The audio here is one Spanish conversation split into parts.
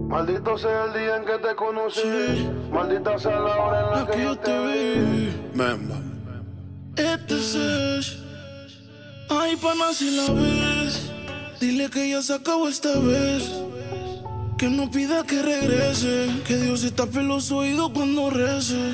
Maldito sea el día en que te conocí. Sí. Maldita sea la hora en la que yo te vi. Memba. Ay, pana, si la ves, dile que ya se acabó esta vez. Que no pida que regrese, que Dios se tape los oídos cuando rece.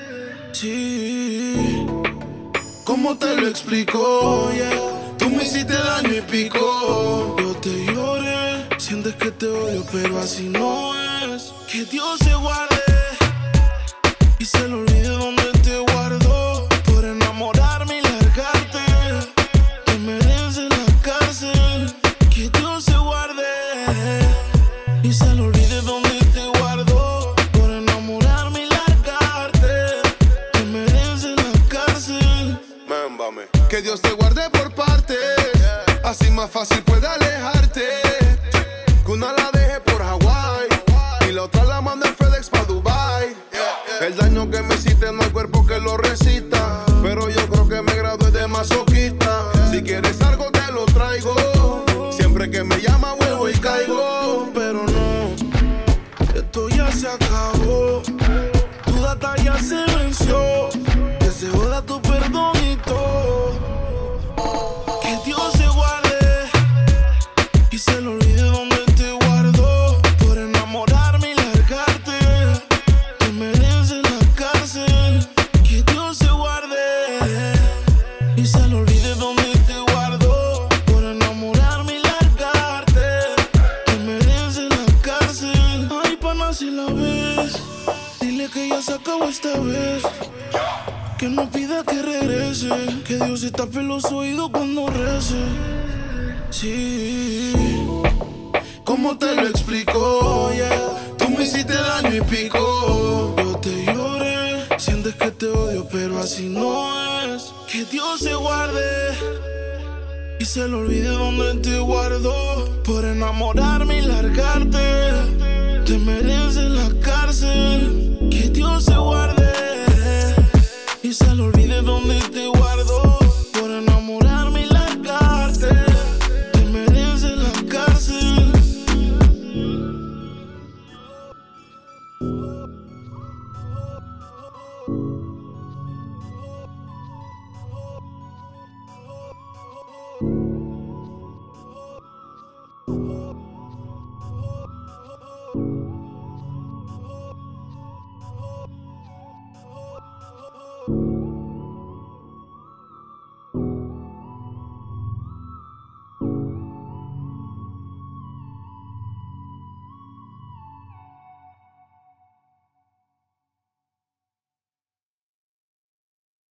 Sí. ¿Cómo te lo explico? Yeah. Tú me hiciste daño y pico. Yo te lloré, sientes que te odio, pero así no es. Que Dios se guarde y se le olvide dónde te guardó. Por enamorarme y largarte, te mereces la cárcel. Que Dios se guarde y se le olvide dónde te guardó. Por enamorarme y largarte, te mereces la cárcel. Mémbame. Que Dios te guarde por partes, así más fácil puede alejarte. Que una la deje por Hawái y la otra la manda en FedEx pa' Dubai. El daño que me hiciste no hay cuerpo que lo resista, pero yo creo que me gradué de masoquista. Si quieres algo te lo traigo, siempre que me llama vuelvo y caigo. Pero no, esto ya se acabó. Tu data ya se venció. Que se joda tu perdón y todo. Que Dios se guarde y se le olvide dónde te guardó. Por enamorarme y largarte, te mereces la cárcel. Que Dios se guarde y se le olvide dónde te guardó. Por enamorarme y largarte, te mereces la cárcel. Ay, pana, si la ves, dile que ya se acabó esta vez. Que no pida que regrese, que Dios se tape los oídos cuando rece. Sí. ¿Cómo te lo explico? Yeah. Tú me hiciste daño y pico. Yo te lloré, sientes que te odio, pero así no es. Que Dios se guarde y se le olvide dónde te guardó. Por enamorarme y largarte, te mereces